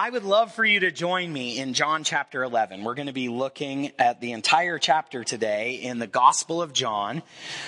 I would love for you to join me in John chapter 11. We're going to be looking at the entire chapter today in the Gospel of John,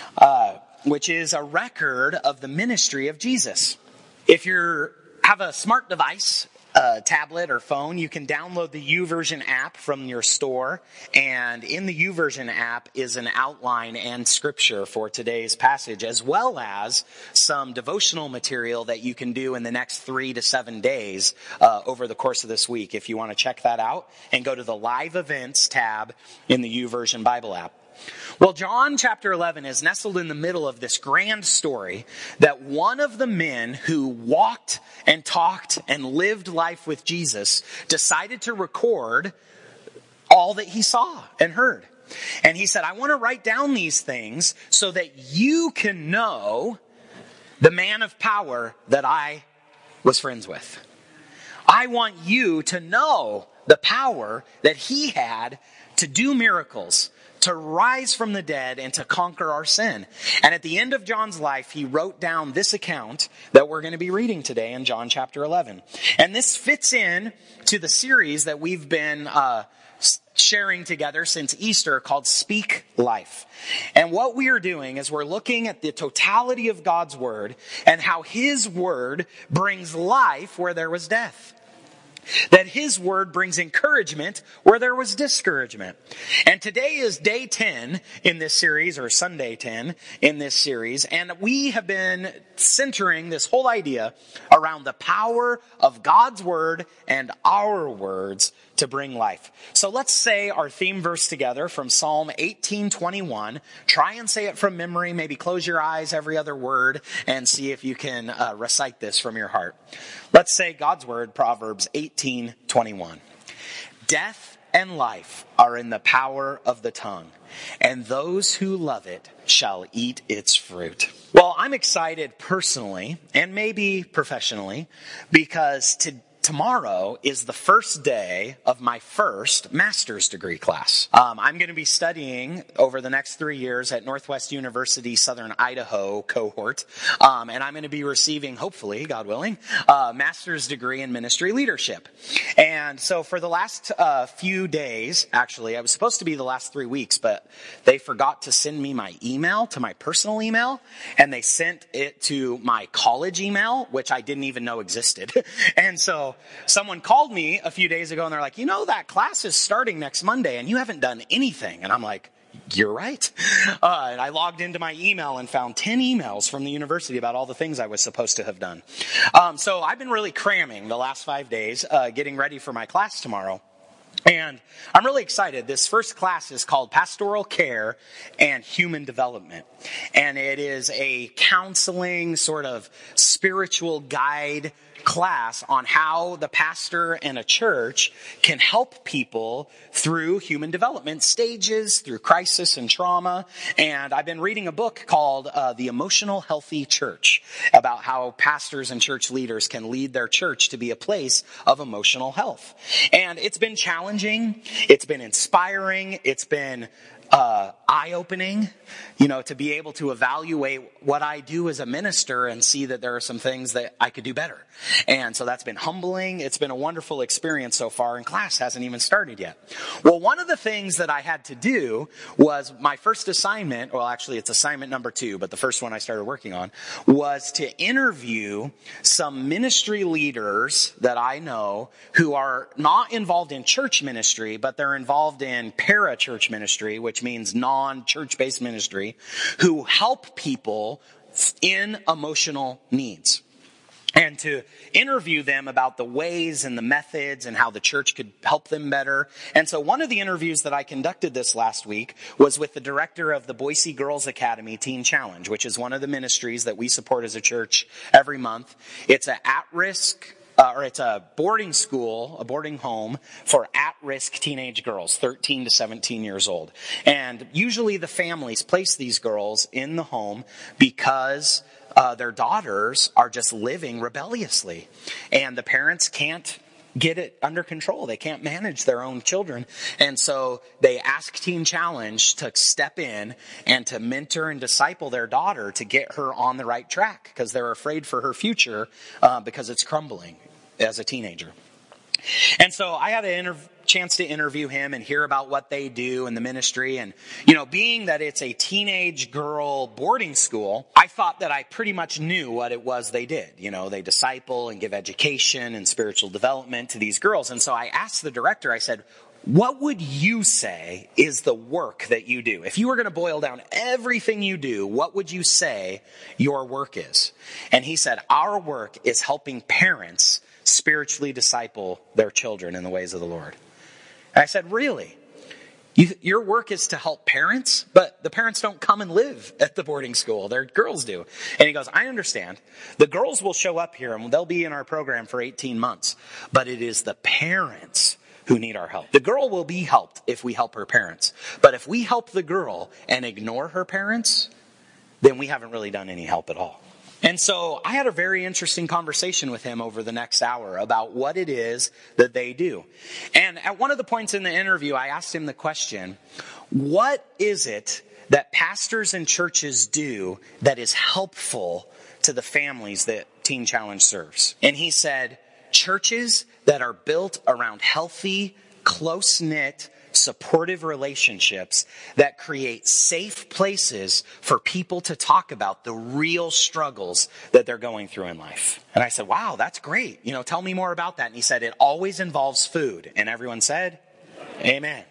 which is a record of the ministry of Jesus. If you have a smart device, a tablet or phone, you can download the YouVersion app from your store. And in the YouVersion app is an outline and scripture for today's passage, as well as some devotional material that you can do in the next 3 to 7 days over the course of this week. If you want to check that out, and go to the Live Events tab in the YouVersion Bible app. Well, John chapter 11 is nestled in the middle of this grand story that one of the men who walked and talked and lived life with Jesus decided to record all that he saw and heard. And he said, I want to write down these things so that you can know the man of power that I was friends with. I want you to know the power that he had to do miracles, to rise from the dead, and to conquer our sin. And at the end of John's life, he wrote down this account that we're going to be reading today in John chapter 11. And this fits in to the series that we've been sharing together since Easter called Speak Life. And what we are doing is we're looking at the totality of God's word and how his word brings life where there was death. That his word brings encouragement where there was discouragement. And today is day 10 in this series, or Sunday 10 in this series. And we have been centering this whole idea around the power of God's word and our words to bring life. So let's say our theme verse together from Psalm 18:21. Try and say it from memory. Maybe close your eyes every other word and see if you can recite this from your heart. Let's say God's word, Proverbs 18:21. Death and life are in the power of the tongue, and those who love it shall eat its fruit. Well, I'm excited personally, and maybe professionally, because tomorrow is the first day of my first master's degree class. I'm going to be studying over the next 3 years at Northwest University Southern Idaho cohort. And I'm going to be receiving, hopefully, God willing, a master's degree in ministry leadership. And so for the last few days, actually, I was supposed to be the last 3 weeks, but they forgot to send me my email to my personal email, and they sent it to my college email, which I didn't even know existed. And so someone called me a few days ago and they're like, you know, that class is starting next Monday and you haven't done anything. And I'm like, you're right. And I logged into my email and found 10 emails from the university about all the things I was supposed to have done. So I've been really cramming the last 5 days, getting ready for my class tomorrow. And I'm really excited. This first class is called Pastoral Care and Human Development. And it is a counseling sort of spiritual guide class on how the pastor and a church can help people through human development stages, through crisis and trauma. And I've been reading a book called The Emotional Healthy Church about how pastors and church leaders can lead their church to be a place of emotional health. And it's been challenging. It's been inspiring. It's been eye-opening, to be able to evaluate what I do as a minister and see that there are some things that I could do better. And so that's been humbling. It's been a wonderful experience so far, and class hasn't even started yet. Well, one of the things that I had to do was my first assignment, well, actually it's assignment number 2, but the first one I started working on, was to interview some ministry leaders that I know who are not involved in church ministry, but they're involved in para-church ministry, which means non-church-based ministry, who help people in emotional needs. And to interview them about the ways and the methods and how the church could help them better. And so one of the interviews that I conducted this last week was with the director of the Boise Girls Academy Teen Challenge, which is one of the ministries that we support as a church every month. It's an at-risk it's a boarding school, a boarding home for at-risk teenage girls, 13 to 17 years old. And usually the families place these girls in the home because their daughters are just living rebelliously. And the parents can't get it under control. They can't manage their own children. And so they ask Teen Challenge to step in and to mentor and disciple their daughter to get her on the right track because they're afraid for her future because it's crumbling as a teenager. And so I had a chance to interview him and hear about what they do in the ministry. And, being that it's a teenage girl boarding school, I thought that I pretty much knew what it was they did. They disciple and give education and spiritual development to these girls. And so I asked the director, I said, what would you say is the work that you do? If you were going to boil down everything you do, what would you say your work is? And he said, our work is helping parents spiritually disciple their children in the ways of the Lord. And I said, really? Your work is to help parents, but the parents don't come and live at the boarding school. Their girls do. And he goes, I understand. The girls will show up here and they'll be in our program for 18 months, but it is the parents who need our help. The girl will be helped if we help her parents. But if we help the girl and ignore her parents, then we haven't really done any help at all. And so I had a very interesting conversation with him over the next hour about what it is that they do. And at one of the points in the interview, I asked him the question, what is it that pastors and churches do that is helpful to the families that Teen Challenge serves? And he said, churches that are built around healthy, close-knit, supportive relationships that create safe places for people to talk about the real struggles that they're going through in life. And I said, wow, that's great. Tell me more about that. And he said, it always involves food. And everyone said, amen.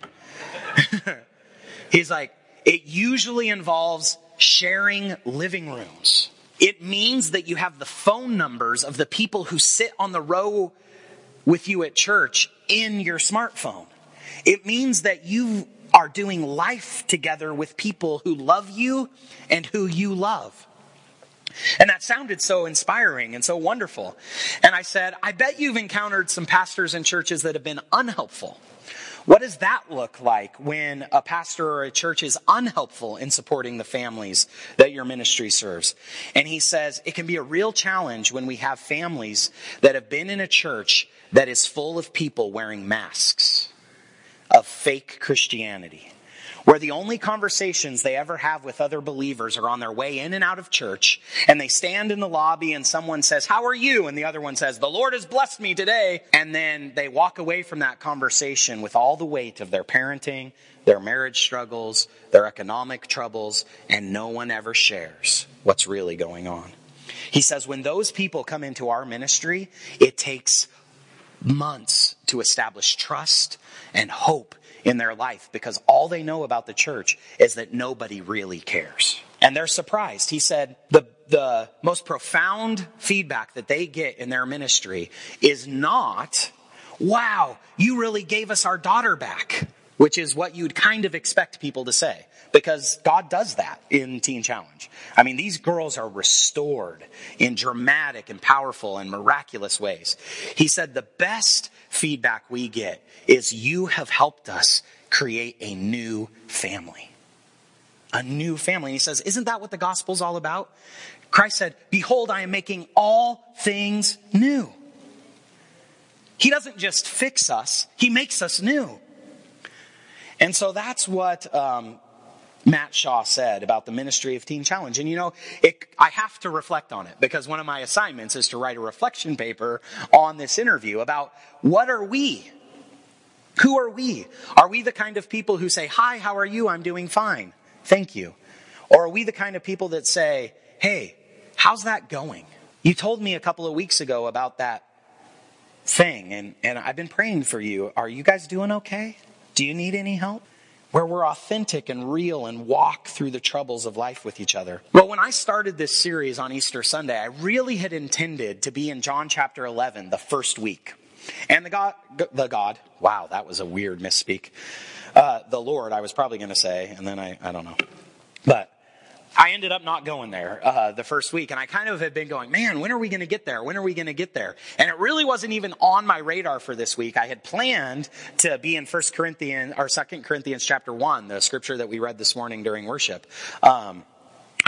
He's like, it usually involves sharing living rooms. It means that you have the phone numbers of the people who sit on the row with you at church in your smartphone. It means that you are doing life together with people who love you and who you love. And that sounded so inspiring and so wonderful. And I said, I bet you've encountered some pastors and churches that have been unhelpful. What does that look like when a pastor or a church is unhelpful in supporting the families that your ministry serves? And he says it can be a real challenge when we have families that have been in a church that is full of people wearing masks of fake Christianity, where the only conversations they ever have with other believers are on their way in and out of church, and they stand in the lobby and someone says, how are you? And the other one says, the Lord has blessed me today. And then they walk away from that conversation with all the weight of their parenting, their marriage struggles, their economic troubles, and no one ever shares what's really going on. He says, when those people come into our ministry, it takes months to establish trust and hope in their life because all they know about the church is that nobody really cares. And they're surprised. He said the most profound feedback that they get in their ministry is not, wow, you really gave us our daughter back, which is what you'd kind of expect people to say. Because God does that in Teen Challenge. I mean, these girls are restored in dramatic and powerful and miraculous ways. He said the best feedback we get is you have helped us create a new family. A new family. And he says, isn't that what the gospel's all about? Christ said, behold, I am making all things new. He doesn't just fix us, he makes us new. And so that's what Matt Shaw said about the ministry of Teen Challenge. And I have to reflect on it because one of my assignments is to write a reflection paper on this interview about what are we? Who are we? Are we the kind of people who say, hi, how are you? I'm doing fine. Thank you. Or are we the kind of people that say, hey, how's that going? You told me a couple of weeks ago about that thing and I've been praying for you. Are you guys doing okay? Do you need any help? Where we're authentic and real and walk through the troubles of life with each other. Well, when I started this series on Easter Sunday, I really had intended to be in John chapter 11 the first week. And the God, wow, that was a weird misspeak. The Lord, I was probably going to say, and then I don't know. But I ended up not going there the first week. And I kind of had been going, man, when are we going to get there? When are we going to get there? And it really wasn't even on my radar for this week. I had planned to be in 2 Corinthians chapter 1, the scripture that we read this morning during worship. I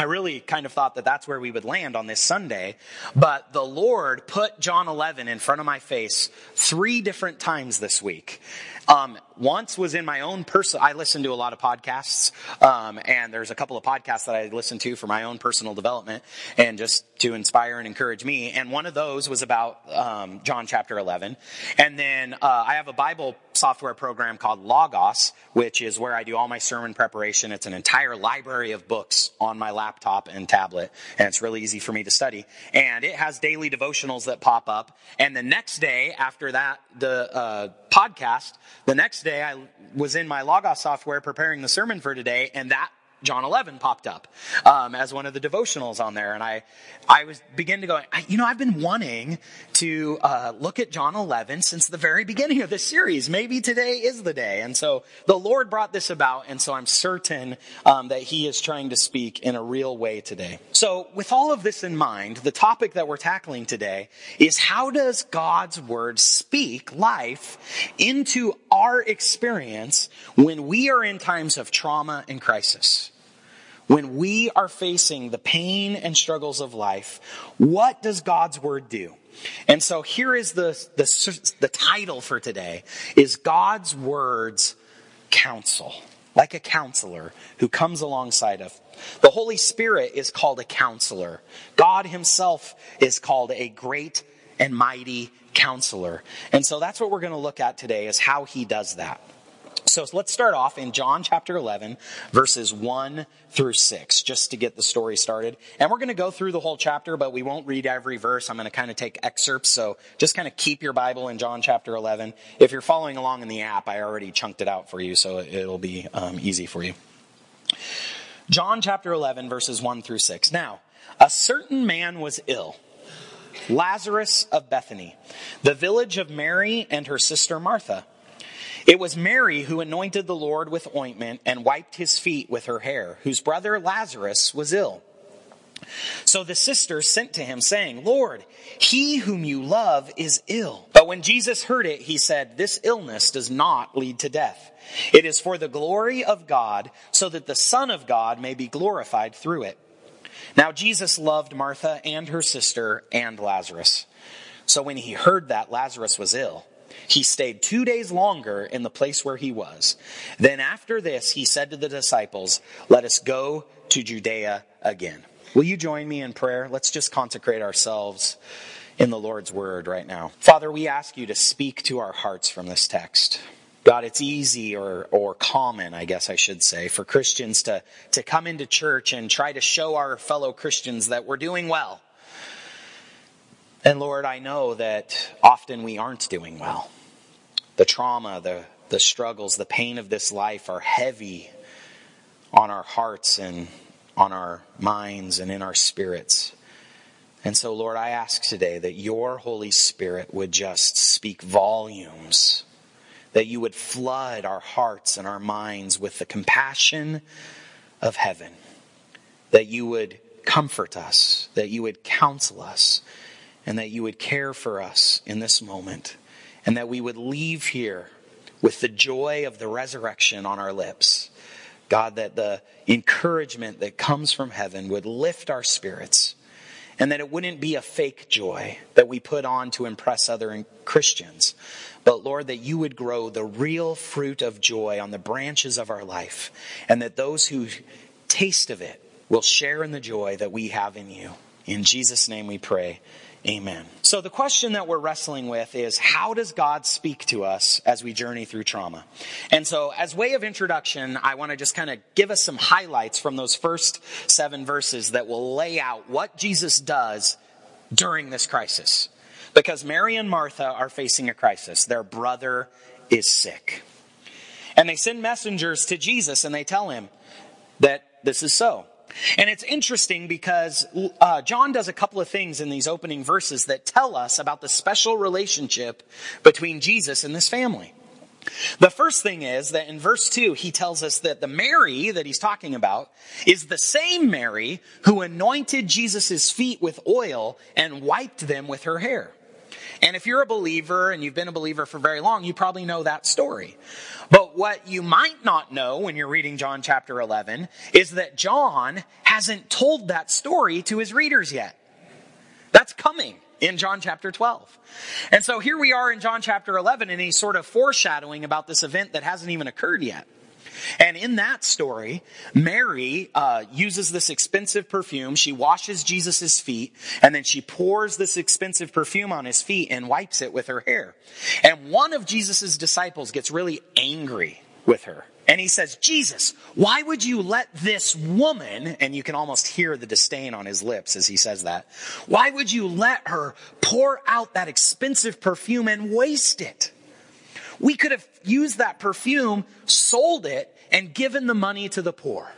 I really kind of thought that that's where we would land on this Sunday, but the Lord put John 11 in front of my face 3 different times this week. Once was in my own I listen to a lot of podcasts, and there's a couple of podcasts that I listen to for my own personal development and just to inspire and encourage me. And one of those was about John chapter 11. And then I have a Bible software program called Logos, which is where I do all my sermon preparation. It's an entire library of books on my laptop and tablet, and it's really easy for me to study. And it has daily devotionals that pop up. And the next day after that, the podcast, the next day I was in my Logos software preparing the sermon for today, and that John 11 popped up as one of the devotionals on there. And I began to go, I've been wanting to look at John 11 since the very beginning of this series. Maybe today is the day. And so the Lord brought this about, and so I'm certain that he is trying to speak in a real way today. So with all of this in mind, the topic that we're tackling today is, how does God's word speak life into our experience when we are in times of trauma and crisis? When we are facing the pain and struggles of life, what does God's word do? And so here is the title for today, is God's word's counsel. Like a counselor who comes alongside of. The Holy Spirit is called a counselor. God himself is called a great and mighty counselor. And so that's what we're going to look at today, is how he does that. So let's start off in John chapter 11, verses 1 through 6, just to get the story started. And we're going to go through the whole chapter, but we won't read every verse. I'm going to kind of take excerpts. So just kind of keep your Bible in John chapter 11. If you're following along in the app, I already chunked it out for you, so it'll be easy for you. John chapter 11, verses 1 through 6. Now, a certain man was ill, Lazarus of Bethany, the village of Mary and her sister Martha. It was Mary who anointed the Lord with ointment and wiped his feet with her hair, whose brother Lazarus was ill. So the sisters sent to him, saying, Lord, he whom you love is ill. But when Jesus heard it, he said, this illness does not lead to death. It is for the glory of God, so that the Son of God may be glorified through it. Now Jesus loved Martha and her sister and Lazarus. So when he heard that Lazarus was ill, he stayed 2 days longer in the place where he was. Then after this, he said to the disciples, let us go to Judea again. Will you join me in prayer? Let's just consecrate ourselves in the Lord's word right now. Father, we ask you to speak to our hearts from this text. God, it's easy or common, I guess I should say, for Christians to come into church and try to show our fellow Christians that we're doing well. And Lord, I know that often we aren't doing well. The trauma, the struggles, the pain of this life are heavy on our hearts and on our minds and in our spirits. And so, Lord, I ask today that your Holy Spirit would just speak volumes, that you would flood our hearts and our minds with the compassion of heaven, that you would comfort us, that you would counsel us, and that you would care for us in this moment, and that we would leave here with the joy of the resurrection on our lips. God, that the encouragement that comes from heaven would lift our spirits, and that it wouldn't be a fake joy that we put on to impress other Christians, but Lord, that you would grow the real fruit of joy on the branches of our life, and that those who taste of it will share in the joy that we have in you. In Jesus' name we pray. Amen. So the question that we're wrestling with is, how does God speak to us as we journey through trauma? And so as way of introduction, I want to just kind of give us some highlights from those first 7 verses that will lay out what Jesus does during this crisis. Because Mary and Martha are facing a crisis. Their brother is sick. And they send messengers to Jesus and they tell him that this is so. And it's interesting because John does a couple of things in these opening verses that tell us about the special relationship between Jesus and this family. The first thing is that in verse 2, he tells us that the Mary that he's talking about is the same Mary who anointed Jesus' feet with oil and wiped them with her hair. And if you're a believer and you've been a believer for very long, you probably know that story. But what you might not know when you're reading John chapter 11 is that John hasn't told that story to his readers yet. That's coming in John chapter 12. And so here we are in John chapter 11, and he's sort of foreshadowing about this event that hasn't even occurred yet. And in that story, Mary uses this expensive perfume. She washes Jesus' feet, and then she pours this expensive perfume on his feet and wipes it with her hair. And one of Jesus' disciples gets really angry with her. And he says, Jesus, why would you let this woman, and you can almost hear the disdain on his lips as he says that, why would you let her pour out that expensive perfume and waste it? We could have used that perfume, sold it, and given the money to the poor.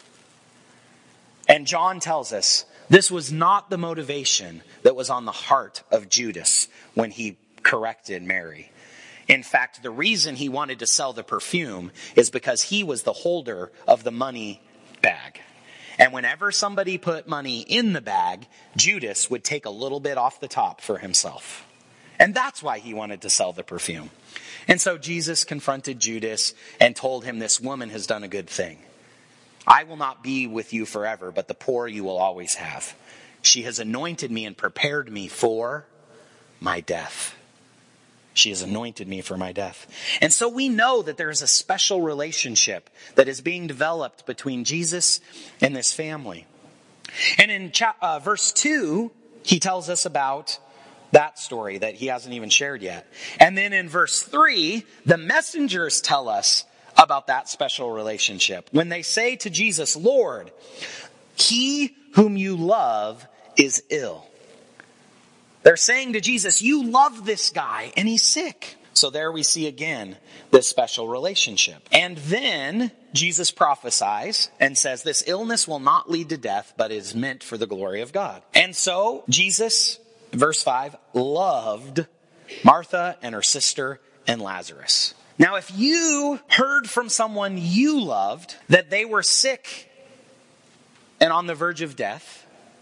And John tells us this was not the motivation that was on the heart of Judas when he corrected Mary. In fact, the reason he wanted to sell the perfume is because he was the holder of the money bag. And whenever somebody put money in the bag, Judas would take a little bit off the top for himself. And that's why he wanted to sell the perfume. And so Jesus confronted Judas and told him, this woman has done a good thing. I will not be with you forever, but the poor you will always have. She has anointed me and prepared me for my death. She has anointed me for my death. And so we know that there is a special relationship that is being developed between Jesus and this family. And in verse 2, he tells us about that story that he hasn't even shared yet. And then in verse 3, the messengers tell us about that special relationship. When they say to Jesus, Lord, he whom you love is ill. They're saying to Jesus, you love this guy and he's sick. So there we see again this special relationship. And then Jesus prophesies and says this illness will not lead to death, but is meant for the glory of God. And so Jesus, verse 5, loved Martha and her sister and Lazarus. Now, if you heard from someone you loved that they were sick and on the verge of death,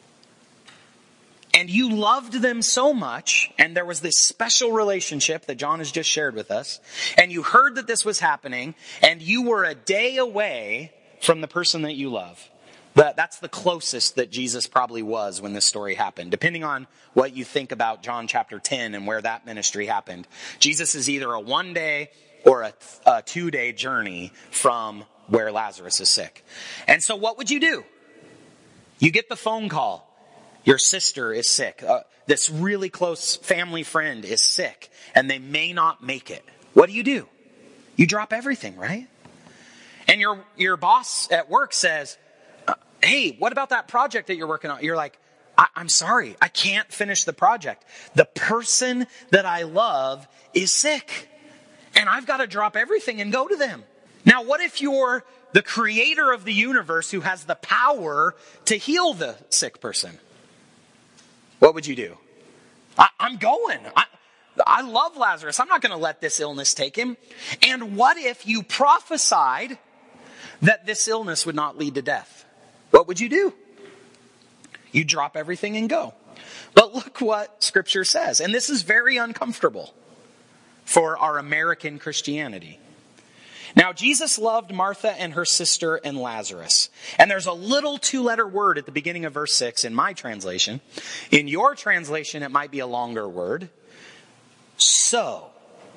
and you loved them so much, and there was this special relationship that John has just shared with us, and you heard that this was happening, and you were a day away from the person that you love. That's the closest that Jesus probably was when this story happened. Depending on what you think about John chapter 10 and where that ministry happened, Jesus is either a 1-day or a 2-day journey from where Lazarus is sick. And so what would you do? You get the phone call. Your sister is sick. This really close family friend is sick, and they may not make it. What do? You drop everything, right? And your boss at work says, hey, what about that project that you're working on? You're like, I'm sorry, I can't finish the project. The person that I love is sick, and I've got to drop everything and go to them. Now, what if you're the creator of the universe who has the power to heal the sick person? What would you do? I'm going. I love Lazarus. I'm not going to let this illness take him. And what if you prophesied that this illness would not lead to death? What would you do? You drop everything and go. But look what Scripture says. And this is very uncomfortable for our American Christianity. Now, Jesus loved Martha and her sister and Lazarus. And there's a little 2-letter word at the beginning of verse 6 in my translation. In your translation, it might be a longer word. So.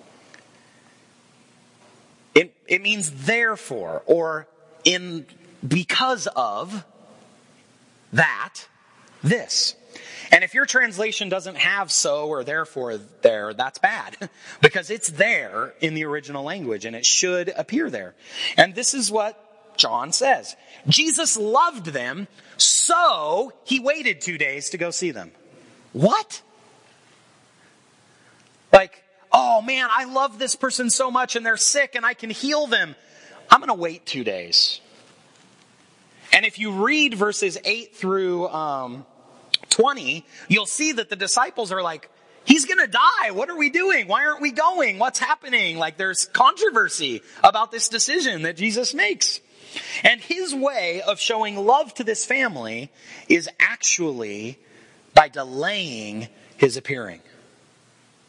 It means therefore, or in because of that, this. And if your translation doesn't have so or therefore there, that's bad. Because it's there in the original language and it should appear there. And this is what John says. Jesus loved them, so he waited 2 days to go see them. What? Like, oh man, I love this person so much and they're sick and I can heal them. I'm going to wait 2 days. And if you read verses 8 through 20, you'll see that the disciples are like, he's going to die. What are we doing? Why aren't we going? What's happening? Like there's controversy about this decision that Jesus makes. And his way of showing love to this family is actually by delaying his appearing.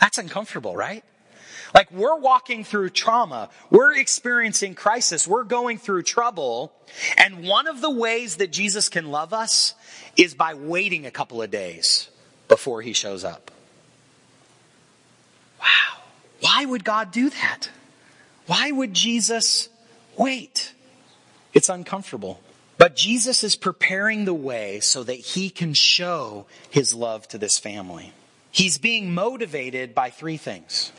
That's uncomfortable, right? Like, we're walking through trauma. We're experiencing crisis. We're going through trouble. And one of the ways that Jesus can love us is by waiting a couple of days before he shows up. Wow. Why would God do that? Why would Jesus wait? It's uncomfortable. But Jesus is preparing the way so that he can show his love to this family. He's being motivated by three things: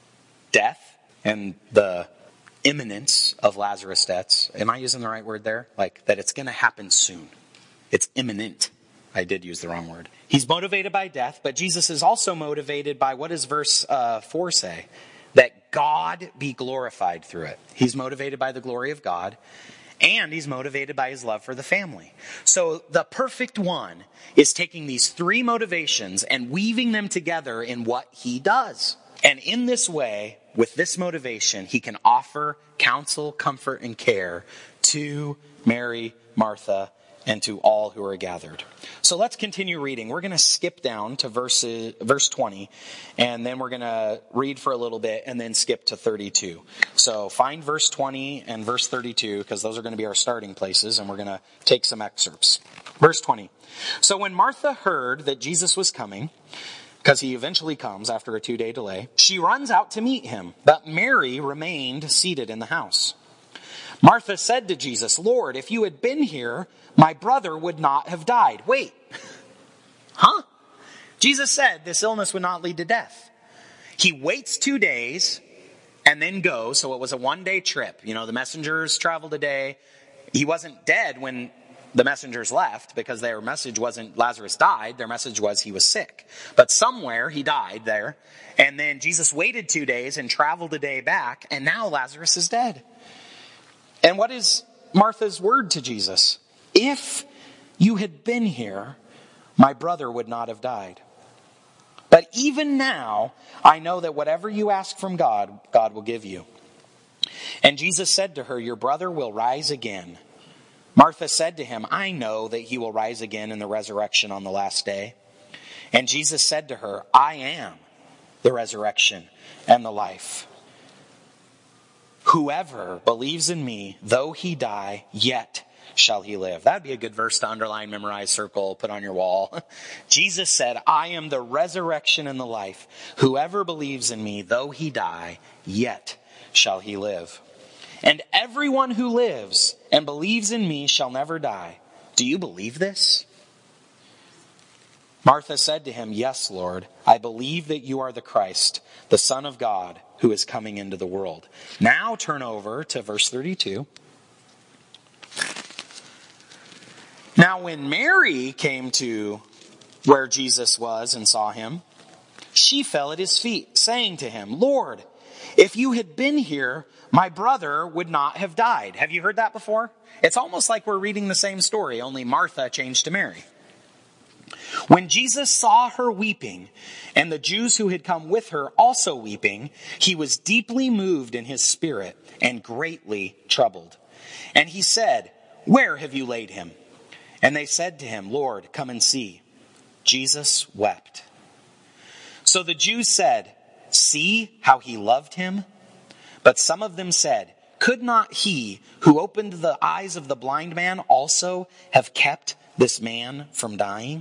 death and the imminence of Lazarus' death. Am I using the right word there? Like that it's going to happen soon. It's imminent. I did use the wrong word. He's motivated by death, but Jesus is also motivated by, what does verse 4 say? That God be glorified through it. He's motivated by the glory of God, and he's motivated by his love for the family. So the perfect one is taking these three motivations and weaving them together in what he does. And in this way, with this motivation, he can offer counsel, comfort, and care to Mary, Martha, and to all who are gathered. So let's continue reading. We're going to skip down to verse 20, and then we're going to read for a little bit and then skip to 32. So find verse 20 and verse 32, because those are going to be our starting places, and we're going to take some excerpts. Verse 20. So when Martha heard that Jesus was coming, because he eventually comes after a 2-day delay, she runs out to meet him, but Mary remained seated in the house. Martha said to Jesus, "Lord, if you had been here, my brother would not have died." Wait. Huh? Jesus said this illness would not lead to death. He waits 2 days and then goes. So it was a 1-day trip. You know, the messengers traveled a day. He wasn't dead when the messengers left, because their message wasn't Lazarus died. Their message was he was sick. But somewhere he died there. And then Jesus waited 2 days and traveled a day back. And now Lazarus is dead. And what is Martha's word to Jesus? If you had been here, my brother would not have died. But even now, I know that whatever you ask from God, God will give you. And Jesus said to her, your brother will rise again. Martha said to him, I know that he will rise again in the resurrection on the last day. And Jesus said to her, I am the resurrection and the life. Whoever believes in me, though he die, yet shall he live. That'd be a good verse to underline, memorize, circle, put on your wall. Jesus said, I am the resurrection and the life. Whoever believes in me, though he die, yet shall he live. And everyone who lives and believes in me shall never die. Do you believe this? Martha said to him, yes, Lord, I believe that you are the Christ, the Son of God, who is coming into the world. Now turn over to verse 32. Now when Mary came to where Jesus was and saw him, she fell at his feet, saying to him, Lord, if you had been here, my brother would not have died. Have you heard that before? It's almost like we're reading the same story, only Martha changed to Mary. When Jesus saw her weeping, and the Jews who had come with her also weeping, he was deeply moved in his spirit and greatly troubled. And he said, where have you laid him? And they said to him, Lord, come and see. Jesus wept. So the Jews said, see how he loved him? But some of them said, could not he who opened the eyes of the blind man also have kept this man from dying?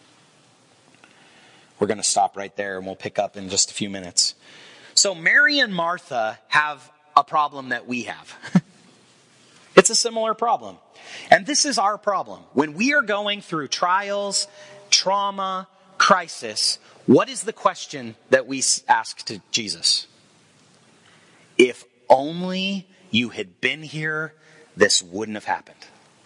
We're going to stop right there and we'll pick up in just a few minutes. So Mary and Martha have a problem that we have. It's a similar problem. And this is our problem. When we are going through trials, trauma, crisis, what is the question that we ask to Jesus? If only you had been here, this wouldn't have happened.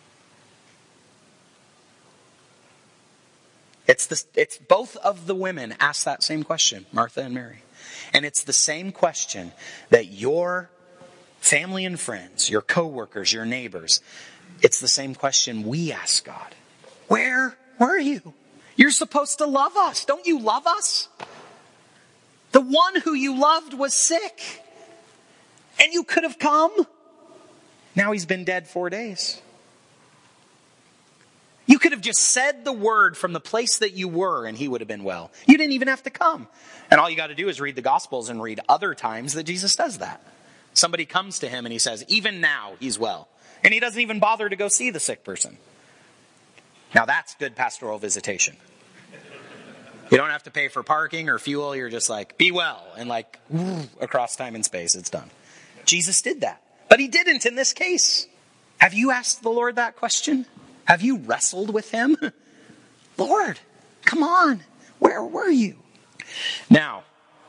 It's both of the women ask that same question, Martha and Mary. And it's the same question that your family and friends, your coworkers, your neighbors, it's the same question we ask God. Where were you? You're supposed to love us. Don't you love us? The one who you loved was sick. And you could have come. Now he's been dead 4 days. You could have just said the word from the place that you were and he would have been well. You didn't even have to come. And all you got to do is read the Gospels and read other times that Jesus does that. Somebody comes to him and he says, even now he's well. And he doesn't even bother to go see the sick person. Now that's good pastoral visitation. You don't have to pay for parking or fuel. You're just like, be well. And like, across time and space, it's done. Jesus did that. But he didn't in this case. Have you asked the Lord that question? Have you wrestled with him? Lord, come on. Where were you? Now,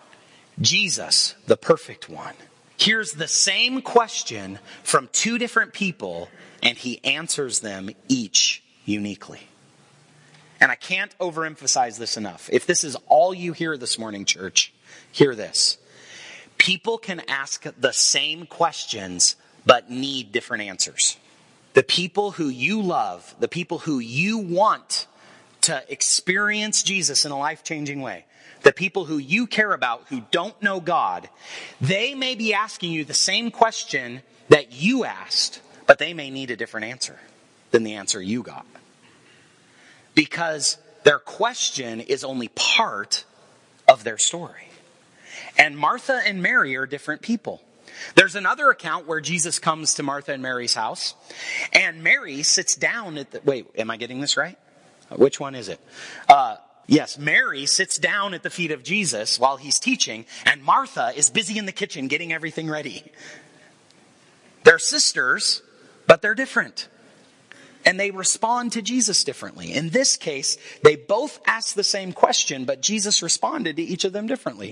Jesus, the perfect one, hears the same question from two different people, and he answers them each uniquely. And I can't overemphasize this enough. If this is all you hear this morning, church, hear this. People can ask the same questions, but need different answers. The people who you love, the people who you want to experience Jesus in a life-changing way, the people who you care about who don't know God, they may be asking you the same question that you asked, but they may need a different answer than the answer you got. Because their question is only part of their story. And Martha and Mary are different people. There's another account where Jesus comes to Martha and Mary's house, and Mary sits down at the... Wait, am I getting this right? Which one is it? Yes, Mary sits down at the feet of Jesus while he's teaching, and Martha is busy in the kitchen getting everything ready. They're sisters, but they're different. And they respond to Jesus differently. In this case, they both asked the same question, but Jesus responded to each of them differently.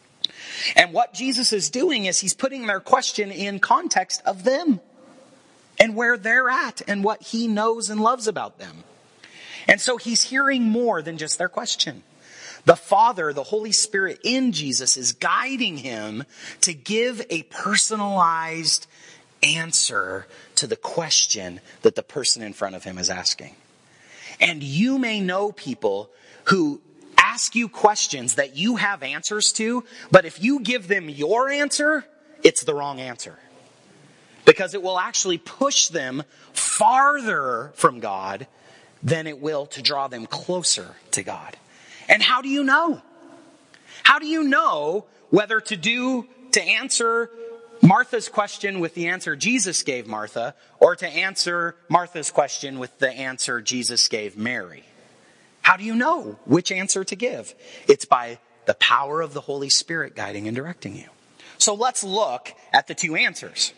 And what Jesus is doing is he's putting their question in context of them and where they're at and what he knows and loves about them. And so he's hearing more than just their question. The Father, the Holy Spirit in Jesus is guiding him to give a personalized answer to the question that the person in front of him is asking. And you may know people who ask you questions that you have answers to, but if you give them your answer, it's the wrong answer. Because it will actually push them farther from God than it will to draw them closer to God. And how do you know? How do you know whether to answer Martha's question with the answer Jesus gave Martha, or to answer Martha's question with the answer Jesus gave Mary? How do you know which answer to give? It's by the power of the Holy Spirit guiding and directing you. So let's look at the two answers.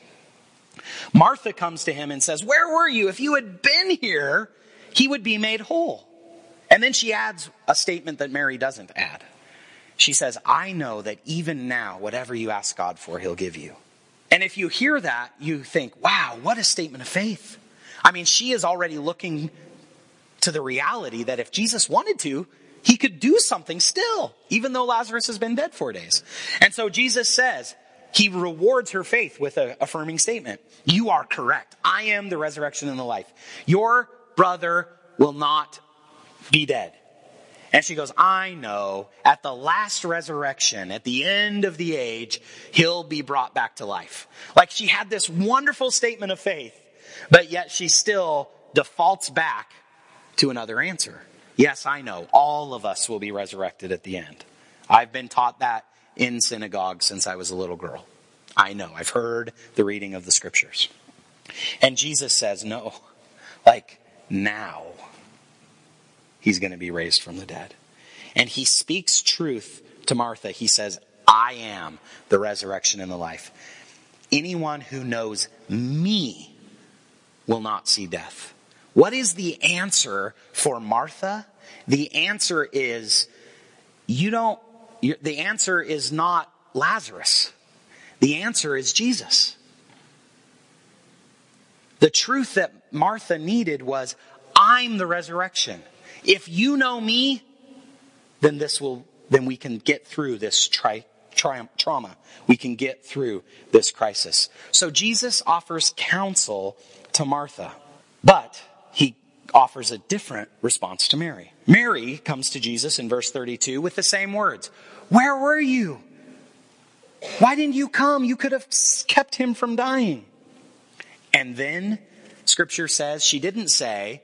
Martha comes to him and says, where were you? If you had been here, he would be made whole. And then she adds a statement that Mary doesn't add. She says, I know that even now, whatever you ask God for, he'll give you. And if you hear that, you think, wow, what a statement of faith. I mean, she is already looking to the reality that if Jesus wanted to, he could do something still, even though Lazarus has been dead 4 days. And so Jesus says, he rewards her faith with an affirming statement. You are correct. I am the resurrection and the life. Your brother will not be dead. And she goes, I know at the last resurrection, at the end of the age, he'll be brought back to life. Like she had this wonderful statement of faith, but yet she still defaults back to another answer. Yes, I know. All of us will be resurrected at the end. I've been taught that in synagogue since I was a little girl. I know. I've heard the reading of the scriptures. And Jesus says, no, like now he's going to be raised from the dead. And he speaks truth to Martha. He says, I am the resurrection and the life. Anyone who knows me will not see death. What is the answer for Martha? The answer is, the answer is not Lazarus. The answer is Jesus. The truth that Martha needed was, I'm the resurrection. If you know me, then we can get through this trauma. We can get through this crisis. So Jesus offers counsel to Martha, but he offers a different response to Mary. Mary comes to Jesus in verse 32 with the same words. Where were you? Why didn't you come? You could have kept him from dying. And then Scripture says she didn't say,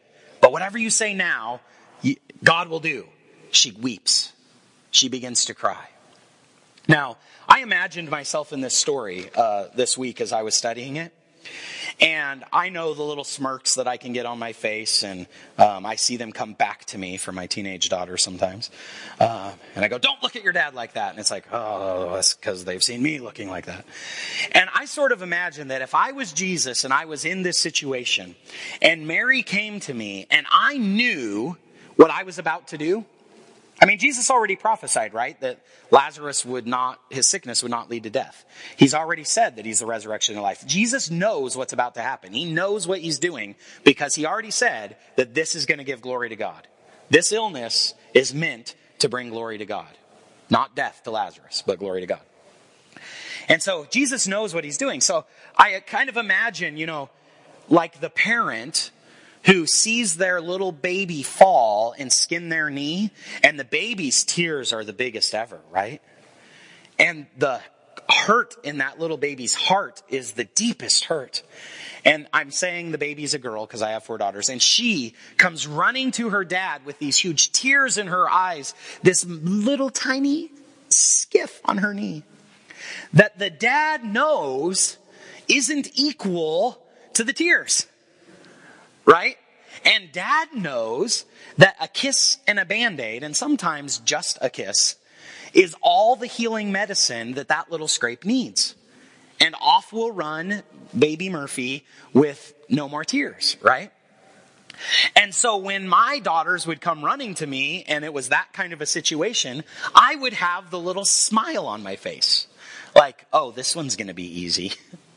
But whatever you say now, God will do. She weeps. She begins to cry. Now, I imagined myself in this story this week as I was studying it. And I know the little smirks that I can get on my face, and I see them come back to me from my teenage daughter sometimes. And I go, don't look at your dad like that. And it's like, oh, that's because they've seen me looking like that. And I sort of imagine that if I was Jesus and I was in this situation, and Mary came to me, and I knew what I was about to do. I mean, Jesus already prophesied, right? That Lazarus his sickness would not lead to death. He's already said that he's the resurrection and life. Jesus knows what's about to happen. He knows what he's doing because he already said that this is going to give glory to God. This illness is meant to bring glory to God. Not death to Lazarus, but glory to God. And so Jesus knows what he's doing. So I kind of imagine, like the parent who sees their little baby fall and skin their knee, and the baby's tears are the biggest ever, right? And the hurt in that little baby's heart is the deepest hurt. And I'm saying the baby's a girl because I have 4 daughters, and she comes running to her dad with these huge tears in her eyes, this little tiny skiff on her knee that the dad knows isn't equal to the tears. Right? And dad knows that a kiss and a Band-Aid, and sometimes just a kiss, is all the healing medicine that little scrape needs. And off will run baby Murphy with no more tears, right? And so when my daughters would come running to me, and it was that kind of a situation, I would have the little smile on my face. Like, oh, this one's going to be easy.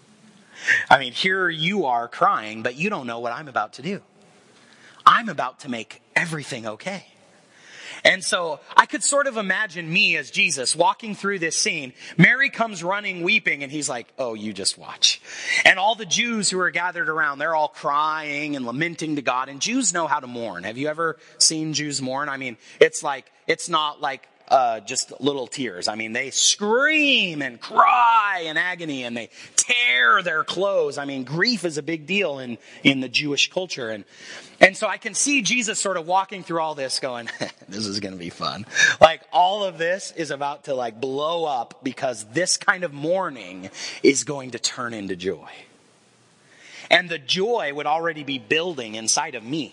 I mean, here you are crying, but you don't know what I'm about to do. I'm about to make everything okay. And so I could sort of imagine me as Jesus walking through this scene. Mary comes running, weeping, and he's like, oh, you just watch. And all the Jews who are gathered around, they're all crying and lamenting to God. And Jews know how to mourn. Have you ever seen Jews mourn? I mean, it's not like just little tears. I mean, they scream and cry in agony, and they tear their clothes. I mean, grief is a big deal in the Jewish culture. And so I can see Jesus sort of walking through all this going, this is going to be fun. Like, all of this is about to blow up because this kind of mourning is going to turn into joy. And the joy would already be building inside of me.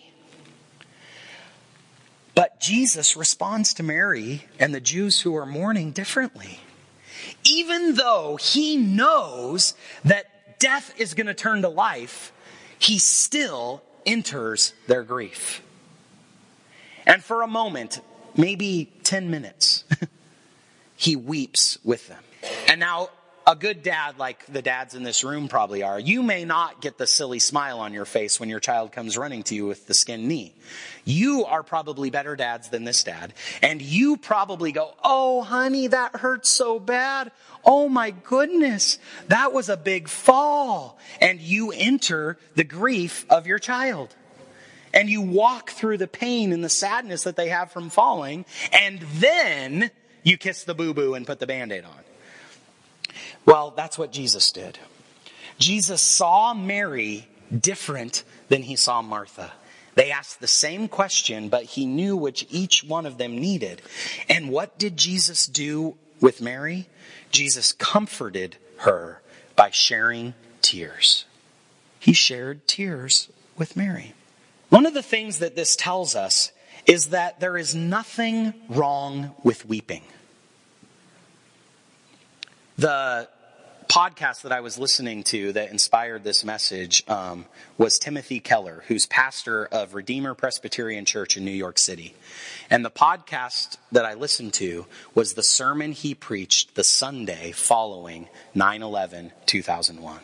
But Jesus responds to Mary and the Jews who are mourning differently. Even though he knows that death is going to turn to life, he still enters their grief. And for a moment, maybe 10 minutes, he weeps with them. And now, a good dad, like the dads in this room probably are, you may not get the silly smile on your face when your child comes running to you with the skinned knee. You are probably better dads than this dad. And you probably go, oh, honey, that hurts so bad. Oh, my goodness, that was a big fall. And you enter the grief of your child. And you walk through the pain and the sadness that they have from falling. And then you kiss the boo-boo and put the Band-Aid on. Well, that's what Jesus did. Jesus saw Mary different than he saw Martha. They asked the same question, but he knew which each one of them needed. And what did Jesus do with Mary? Jesus comforted her by sharing tears. He shared tears with Mary. One of the things that this tells us is that there is nothing wrong with weeping. The podcast that I was listening to that inspired this message was Timothy Keller, who's pastor of Redeemer Presbyterian Church in New York City. And the podcast that I listened to was the sermon he preached the Sunday following 9/11/2001.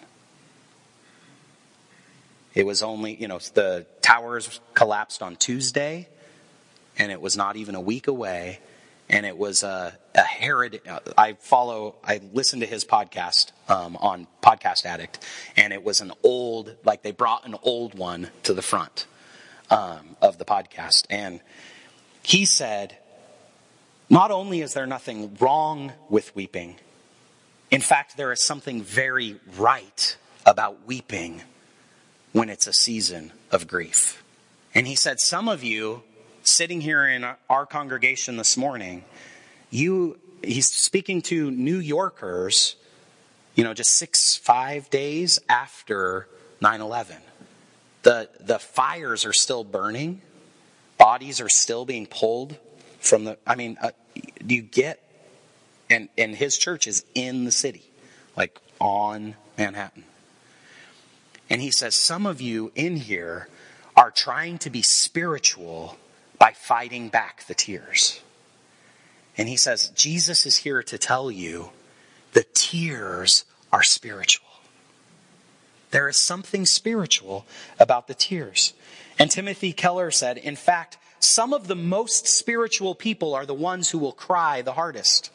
It was only, the towers collapsed on Tuesday, and it was not even a week away. And it was a Herod. I listened to his podcast on Podcast Addict, and it was an old, they brought an old one to the front of the podcast. And he said, not only is there nothing wrong with weeping, in fact, there is something very right about weeping when it's a season of grief. And he said, some of you sitting here in our congregation this morning, he's speaking to New Yorkers, just 5 days after 9/11. The fires are still burning. Bodies are still being pulled from do you get? And his church is in the city, like on Manhattan. And he says, some of you in here are trying to be spiritual by fighting back the tears. And he says, Jesus is here to tell you the tears are spiritual. There is something spiritual about the tears. And Timothy Keller said, in fact, some of the most spiritual people are the ones who will cry the hardest.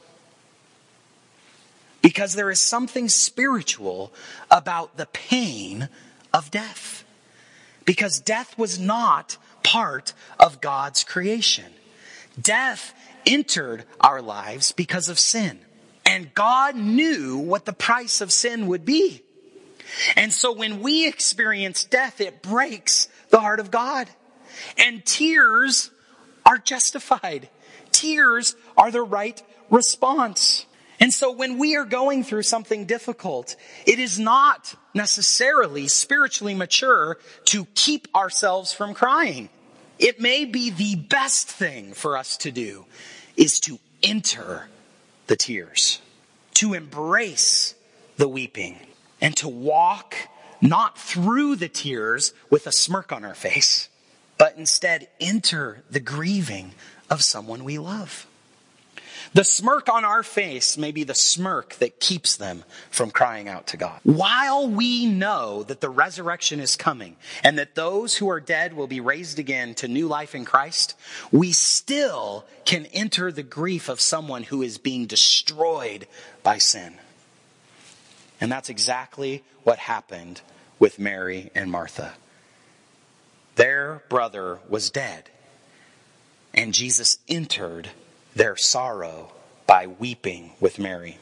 Because there is something spiritual about the pain of death. Because death was not part of God's creation. Death entered our lives because of sin. And God knew what the price of sin would be. And so when we experience death, it breaks the heart of God. And tears are justified. Tears are the right response. And so when we are going through something difficult, it is not necessarily spiritually mature to keep ourselves from crying. It may be the best thing for us to do is to enter the tears, to embrace the weeping, and to walk not through the tears with a smirk on our face, but instead enter the grieving of someone we love. The smirk on our face may be the smirk that keeps them from crying out to God. While we know that the resurrection is coming and that those who are dead will be raised again to new life in Christ, we still can enter the grief of someone who is being destroyed by sin. And that's exactly what happened with Mary and Martha. Their brother was dead, and Jesus entered their sorrow by weeping with Mary.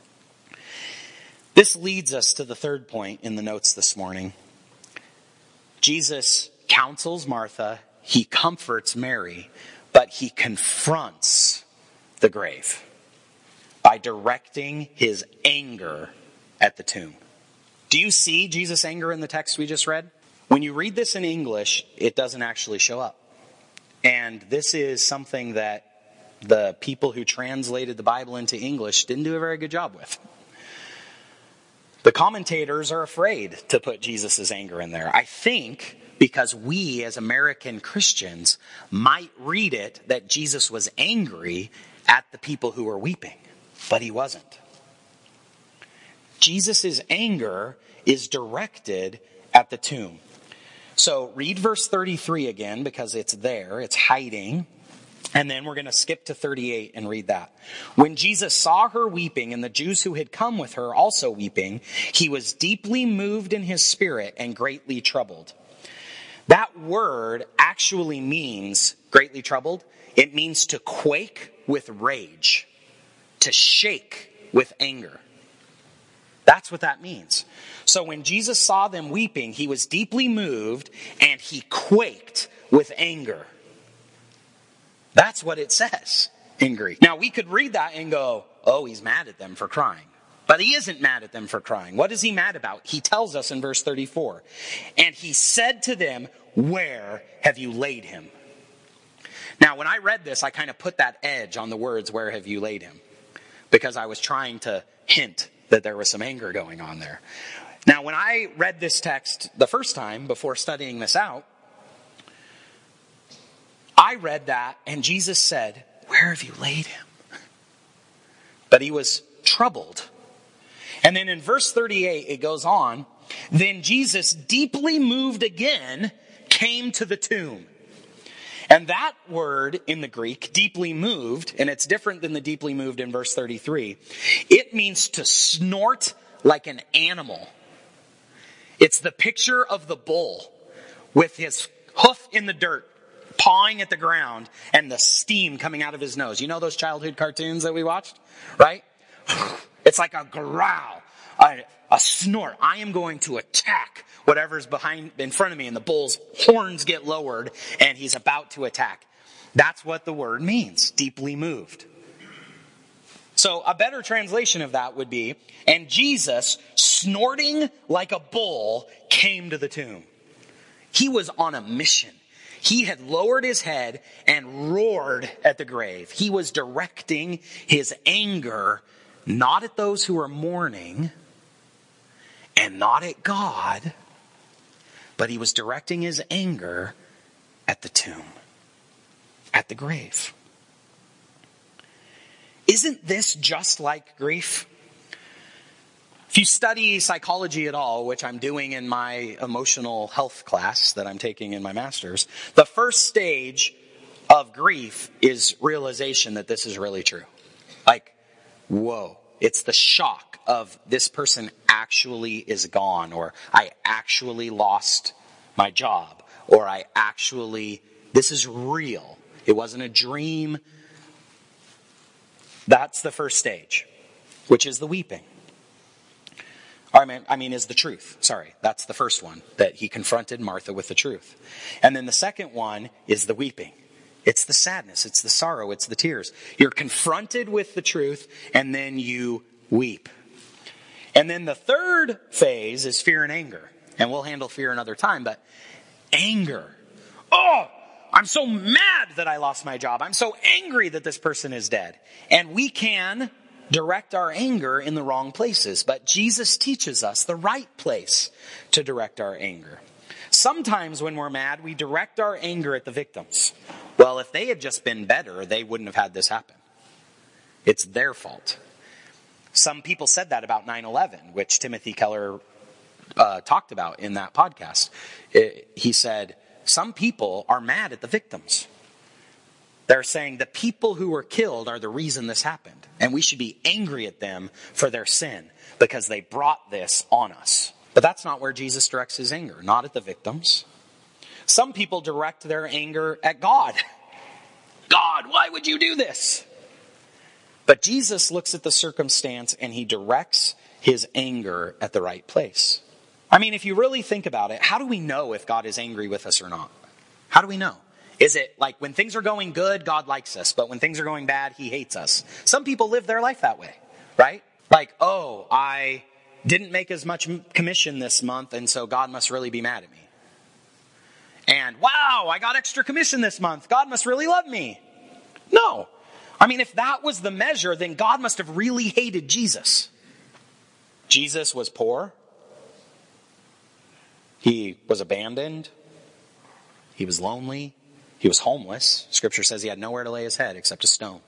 This leads us to the third point in the notes this morning. Jesus counsels Martha, he comforts Mary, but he confronts the grave by directing his anger at the tomb. Do you see Jesus' anger in the text we just read? When you read this in English, it doesn't actually show up. And this is something that the people who translated the Bible into English didn't do a very good job with. The commentators are afraid to put Jesus' anger in there. I think because we as American Christians might read it that Jesus was angry at the people who were weeping, but he wasn't. Jesus' anger is directed at the tomb. So read verse 33 again because it's there, it's hiding. And then we're going to skip to 38 and read that. When Jesus saw her weeping and the Jews who had come with her also weeping, he was deeply moved in his spirit and greatly troubled. That word actually means greatly troubled. It means to quake with rage, to shake with anger. That's what that means. So when Jesus saw them weeping, he was deeply moved and he quaked with anger. That's what it says in Greek. Now we could read that and go, oh, he's mad at them for crying. But he isn't mad at them for crying. What is he mad about? He tells us in verse 34. And he said to them, where have you laid him? Now when I read this, I kind of put that edge on the words, where have you laid him? Because I was trying to hint that there was some anger going on there. Now when I read this text the first time before studying this out, I read that and Jesus said, where have you laid him? But he was troubled. And then in verse 38, it goes on, then Jesus, deeply moved again, came to the tomb. And that word in the Greek, deeply moved, and it's different than the deeply moved in verse 33, it means to snort like an animal. It's the picture of the bull with his hoof in the dirt, pawing at the ground, and the steam coming out of his nose. You know those childhood cartoons that we watched, right? It's like a growl. A snort. I am going to attack whatever's in front of me, and the bull's horns get lowered and he's about to attack. That's what the word means, deeply moved. So a better translation of that would be, and Jesus, snorting like a bull, came to the tomb. He was on a mission. He had lowered his head and roared at the grave. He was directing his anger not at those who were mourning and not at God, but he was directing his anger at the tomb, at the grave. Isn't this just like grief? If you study psychology at all, which I'm doing in my emotional health class that I'm taking in my master's, the first stage of grief is realization that this is really true. Like, whoa, it's the shock of this person actually is gone, or I actually lost my job, or this is real. It wasn't a dream. That's the first stage, which is the weeping. Is the truth. Sorry, that's the first one, that he confronted Martha with the truth. And then the second one is the weeping. It's the sadness, it's the sorrow, it's the tears. You're confronted with the truth, and then you weep. And then the third phase is fear and anger. And we'll handle fear another time, but anger. Oh, I'm so mad that I lost my job. I'm so angry that this person is dead. And we can direct our anger in the wrong places. But Jesus teaches us the right place to direct our anger. Sometimes when we're mad, we direct our anger at the victims. Well, if they had just been better, they wouldn't have had this happen. It's their fault. Some people said that about 9/11, which Timothy Keller talked about in that podcast. He said, some people are mad at the victims. They're saying the people who were killed are the reason this happened. And we should be angry at them for their sin because they brought this on us. But that's not where Jesus directs his anger, not at the victims. Some people direct their anger at God. God, why would you do this? But Jesus looks at the circumstance and he directs his anger at the right place. If you really think about it, how do we know if God is angry with us or not? How do we know? Is it like when things are going good, God likes us, but when things are going bad, he hates us? Some people live their life that way, right? Like, oh, I didn't make as much commission this month, and so God must really be mad at me. And wow, I got extra commission this month. God must really love me. No. If that was the measure, then God must have really hated Jesus. Jesus was poor. He was abandoned. He was lonely. He was homeless. Scripture says he had nowhere to lay his head except a stone.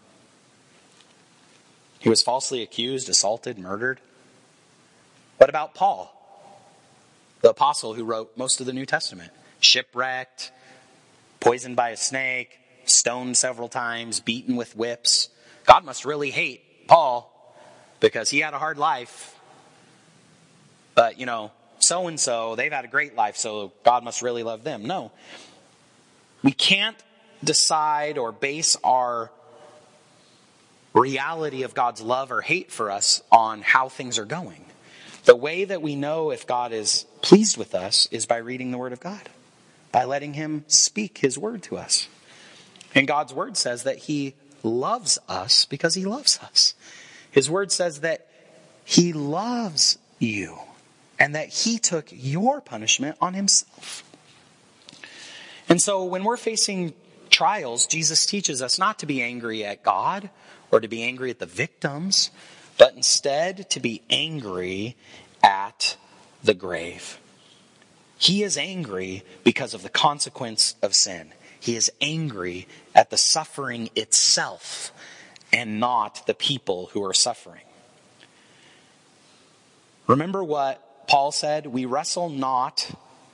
He was falsely accused, assaulted, murdered. What about Paul, the apostle who wrote most of the New Testament? Shipwrecked, poisoned by a snake, stoned several times, beaten with whips. God must really hate Paul because he had a hard life. But, so-and-so, they've had a great life, so God must really love them. No. We can't decide or base our reality of God's love or hate for us on how things are going. The way that we know if God is pleased with us is by reading the Word of God, by letting him speak his word to us. And God's word says that he loves us because he loves us. His word says that he loves you and that he took your punishment on himself. And so when we're facing trials, Jesus teaches us not to be angry at God or to be angry at the victims, but instead to be angry at the grave. He is angry because of the consequence of sin. He is angry at the suffering itself and not the people who are suffering. Remember what Paul said? We wrestle not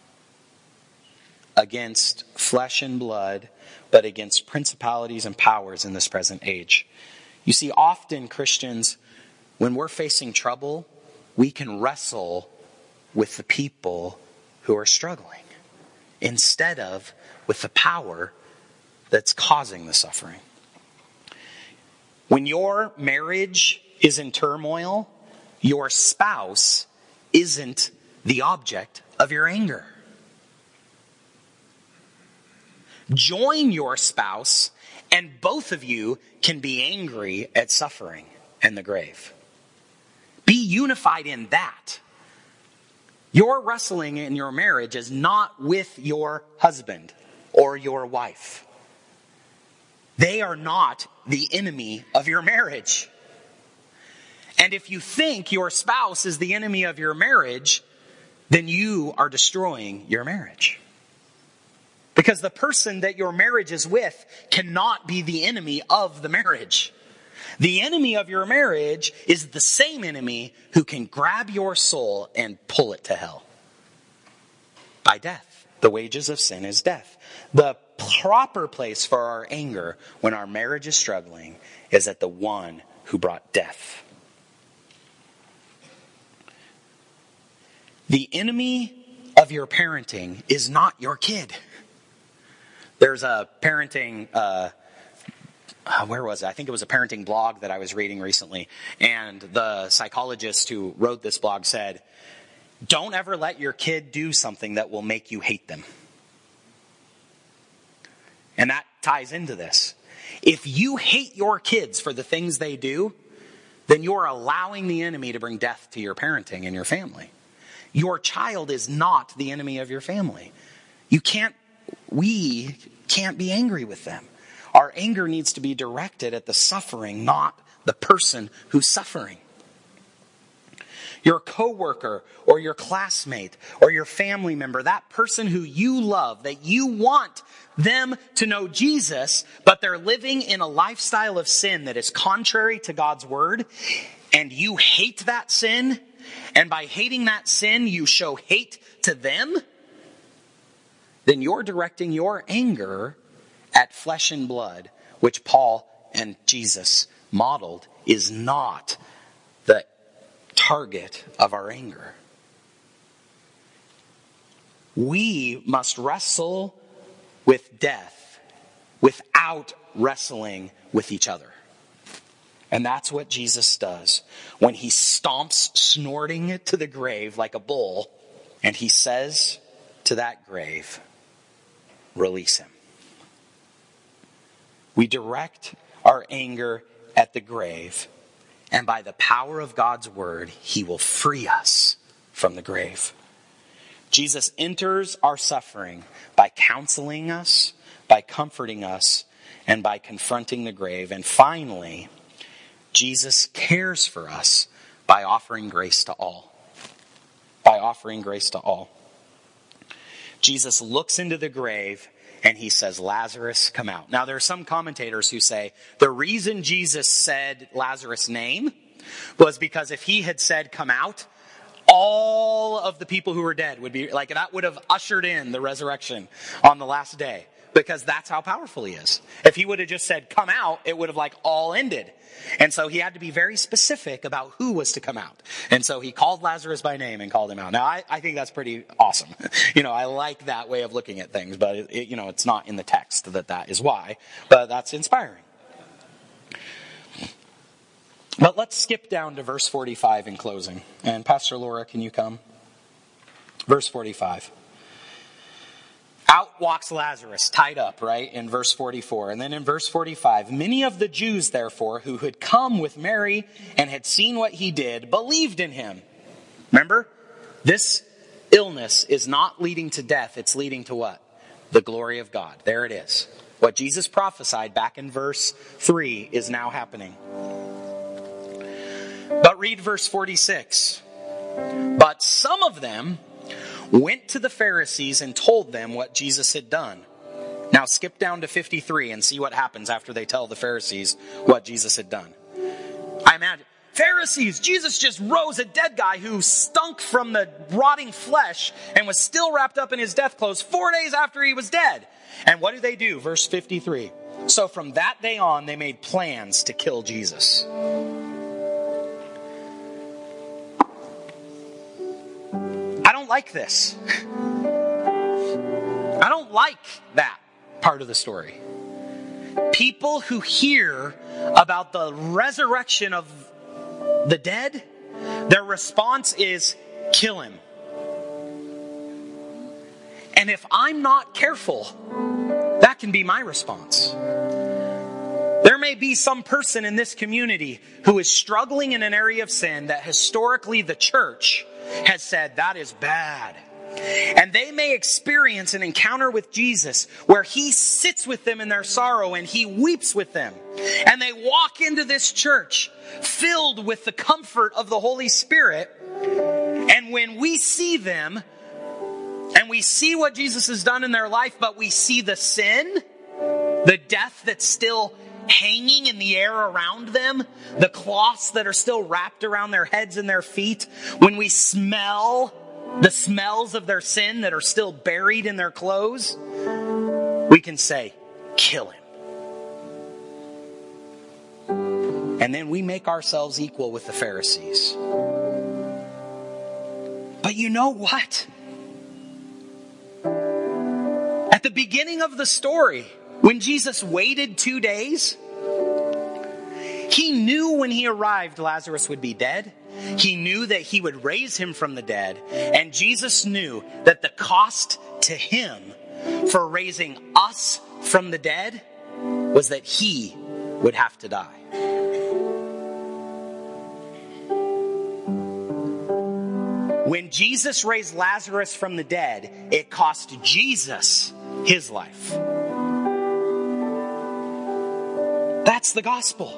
against flesh and blood, but against principalities and powers in this present age. You see, often Christians, when we're facing trouble, we can wrestle with the people who are struggling instead of with the power that's causing the suffering. When your marriage is in turmoil, your spouse isn't the object of your anger. Join your spouse, and both of you can be angry at suffering and the grave. Be unified in that. Your wrestling in your marriage is not with your husband or your wife. They are not the enemy of your marriage. And if you think your spouse is the enemy of your marriage, then you are destroying your marriage. Because the person that your marriage is with cannot be the enemy of the marriage. The enemy of your marriage is the same enemy who can grab your soul and pull it to hell. By death. The wages of sin is death. The proper place for our anger when our marriage is struggling is at the one who brought death. The enemy of your parenting is not your kid. There's a parenting, where was it? I think it was a parenting blog that I was reading recently. And the psychologist who wrote this blog said, don't ever let your kid do something that will make you hate them. And that ties into this. If you hate your kids for the things they do, then you're allowing the enemy to bring death to your parenting and your family. Your child is not the enemy of your family. We can't be angry with them. Our anger needs to be directed at the suffering, not the person who's suffering. Your coworker or your classmate or your family member, that person who you love, that you want them to know Jesus, but they're living in a lifestyle of sin that is contrary to God's word, and you hate that sin, and by hating that sin, you show hate to them, then you're directing your anger at flesh and blood, which Paul and Jesus modeled is not the target of our anger. We must wrestle with death without wrestling with each other. And that's what Jesus does when he stomps snorting to the grave like a bull, and he says to that grave, release him. We direct our anger at the grave, and by the power of God's word, he will free us from the grave. Jesus enters our suffering by counseling us, by comforting us, and by confronting the grave. And finally, Jesus cares for us by offering grace to all. By offering grace to all. Jesus looks into the grave and he says, Lazarus, come out. Now, there are some commentators who say the reason Jesus said Lazarus' name was because if he had said, come out, all of the people who were dead would be like, that would have ushered in the resurrection on the last day, because that's how powerful he is. If he would have just said, come out, it would have like all ended. And so he had to be very specific about who was to come out. And so he called Lazarus by name and called him out. Now, I think that's pretty awesome. I like that way of looking at things, but it's not in the text that is why, but that's inspiring. But let's skip down to verse 45 in closing. And Pastor Laura, can you come? Verse 45. Out walks Lazarus, tied up, right, in verse 44. And then in verse 45, many of the Jews, therefore, who had come with Mary and had seen what he did, believed in him. Remember, this illness is not leading to death. It's leading to what? The glory of God. There it is. What Jesus prophesied back in verse 3 is now happening. But read verse 46. But some of them went to the Pharisees and told them what Jesus had done. Now skip down to 53 and see what happens after they tell the Pharisees what Jesus had done. I imagine, Pharisees, Jesus just rose a dead guy who stunk from the rotting flesh and was still wrapped up in his death clothes 4 days after he was dead. And what do? Verse 53. So from that day on, they made plans to kill Jesus. I don't like this. I don't like that part of the story. People who hear about the resurrection of the dead, Their response is, kill him. And if I'm not careful, that can be my response. There may be some person in this community who is struggling in an area of sin that historically the church has said that is bad. And they may experience an encounter with Jesus where he sits with them in their sorrow and he weeps with them. And they walk into this church filled with the comfort of the Holy Spirit. And when we see them and we see what Jesus has done in their life, but we see the sin, the death that's still hanging in the air around them, the cloths that are still wrapped around their heads and their feet, when we smell the smells of their sin that are still buried in their clothes, we can say, kill him. And then we make ourselves equal with the Pharisees. But you know what? At the beginning of the story, when Jesus waited 2 days, he knew when he arrived Lazarus would be dead. He knew that he would raise him from the dead. And Jesus knew that the cost to him for raising us from the dead was that he would have to die. When Jesus raised Lazarus from the dead, it cost Jesus his life. That's the gospel.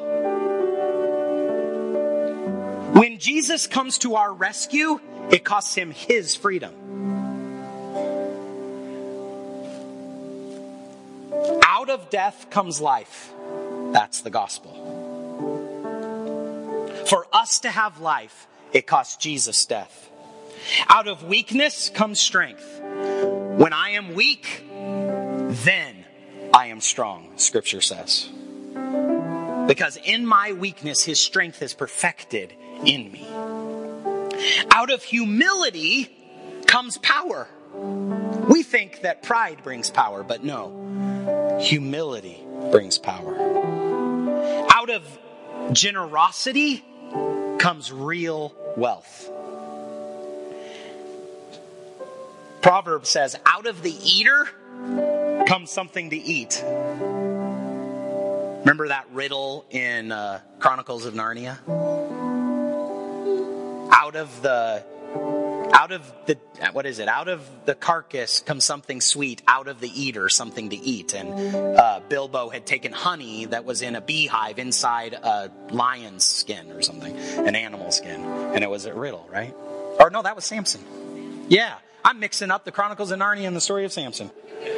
When Jesus comes to our rescue, it costs him his freedom. Out of death comes life. That's the gospel. For us to have life, it costs Jesus death. Out of weakness comes strength. When I am weak, then I am strong, Scripture says. Because in my weakness, his strength is perfected in me. Out of humility comes power. We think that pride brings power, but no. Humility brings power. Out of generosity comes real wealth. Proverbs says, out of the eater comes something to eat. Remember that riddle in Chronicles of Narnia? Out of the carcass comes something sweet. Out of the eater, something to eat. And Bilbo had taken honey that was in a beehive inside a lion's skin or something, an animal skin. And it was a riddle, right? Or no, that was Samson. Yeah, I'm mixing up the Chronicles of Narnia and the story of Samson.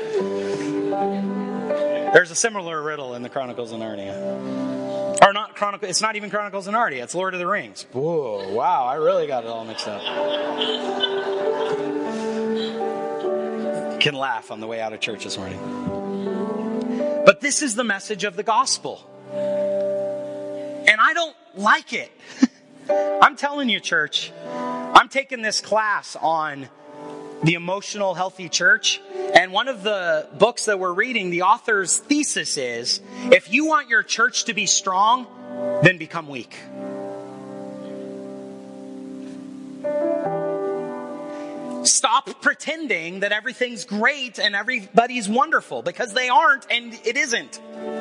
There's a similar riddle in the Chronicles of Narnia. Or not Chronicle, it's not even Chronicles of Narnia, it's Lord of the Rings. Whoa, wow, I really got it all mixed up. Can laugh on the way out of church this morning. But this is the message of the gospel. And I don't like it. I'm telling you, church, I'm taking this class on the emotional healthy church. And one of the books that we're reading, the author's thesis is, if you want your church to be strong, then become weak. Stop pretending that everything's great and everybody's wonderful, because they aren't and it isn't.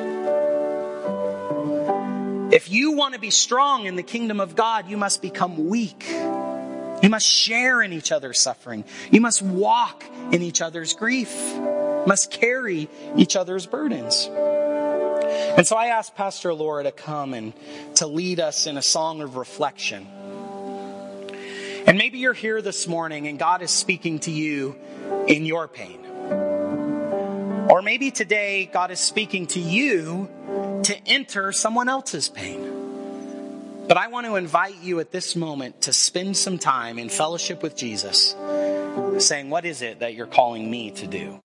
If you want to be strong in the kingdom of God, you must become weak. You must share in each other's suffering. You must walk in each other's grief. You must carry each other's burdens. And so I asked Pastor Laura to come and to lead us in a song of reflection. And maybe you're here this morning and God is speaking to you in your pain. Or maybe today God is speaking to you to enter someone else's pain. But I want to invite you at this moment to spend some time in fellowship with Jesus, saying, what is it that you're calling me to do?